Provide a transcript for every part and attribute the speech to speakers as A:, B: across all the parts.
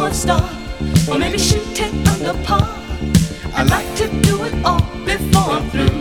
A: for a star, or maybe shoot 10 under par. I like to do it all before I'm through.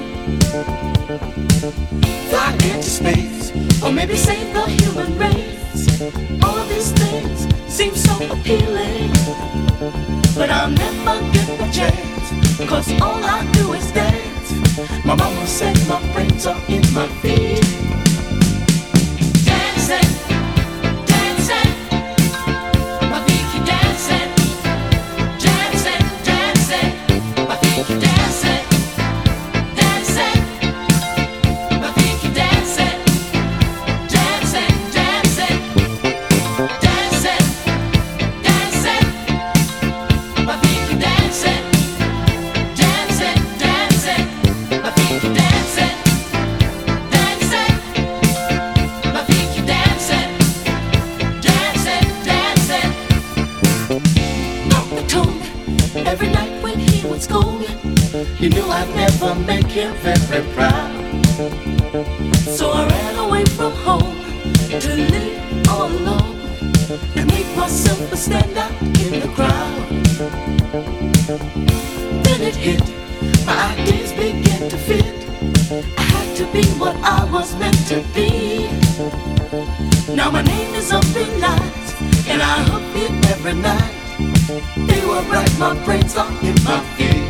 A: Fly into space, or maybe save the human race. All of these things seem so appealing, but I'll never get the chance, 'cause all I do is dance. My mama said my brains are in my feet. Dancing, dancing, my feet keep dancing. Dancing, dancing, my feet keep dancing. Dancing, my feet keep dancing. Dancing, dancing, dancing, dancing, my feet keep dancing. Dancing, dancing, my feet keep dancing. Dancing, my feet keep dancing. Dancing, dancing. Papa told me every night when he would scold me, he knew I'd never make him very proud. So I ran away from home to live all alone and make myself a standout in the crowd. Then it hit, my ideas began to fit. I had to be what I was meant to be. Now my name is up in lights, and I hook it every night. They were right, my brains are in my feet.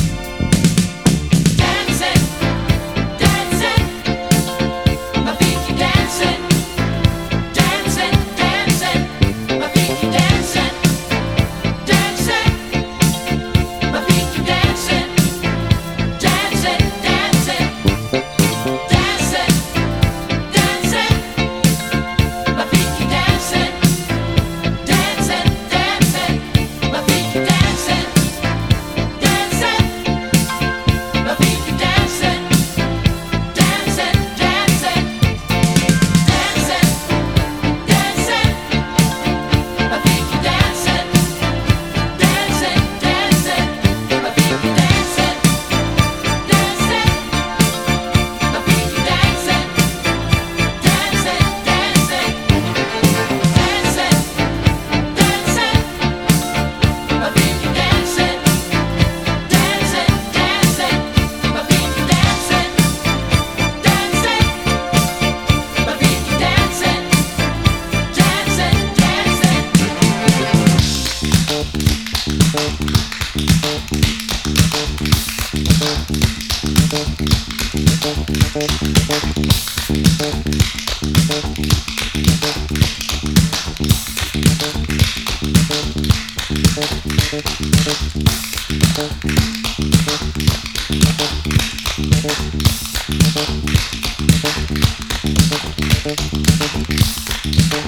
A: Dancing, dancing, my feet keep dancing. Dancing, dancing, my feet keep dancing. Dancing, my feet keep dancing. Dancing, dancing, dancing, dancing, my feet keep dancing. Dancing, dancing, my feet keep dancing. Dancing, my feet keep dancing. Dancing, dancing, dancing, dancing, my feet keep dancing. Dancing, dancing, my feet keep dancing. Dancing, my feet keep dancing. Dancing, dancing, dancing, dancing, my feet keep dancing. Dancing, dancing, my feet keep dancing. Dancing, my feet keep dancing.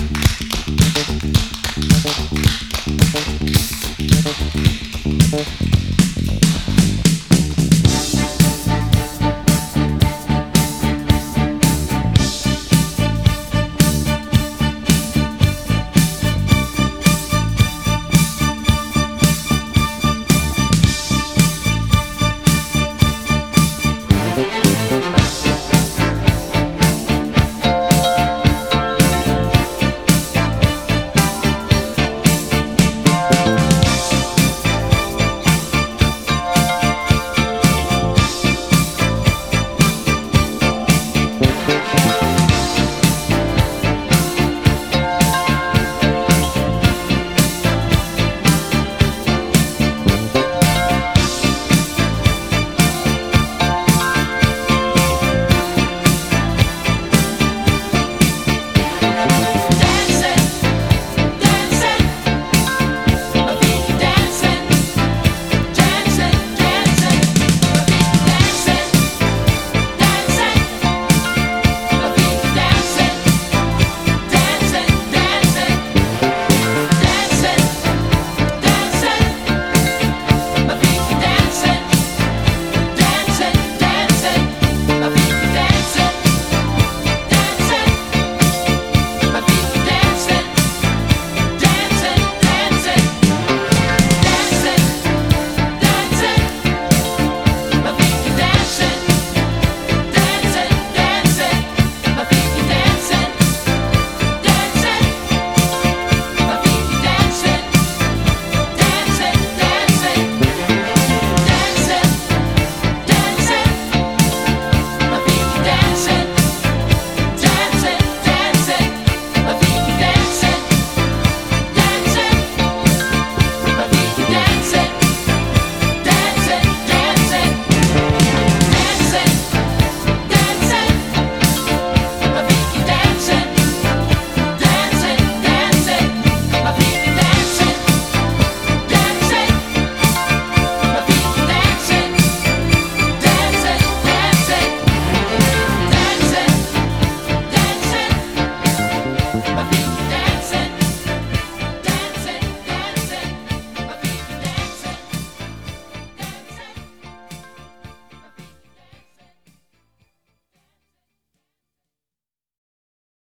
A: Dancing.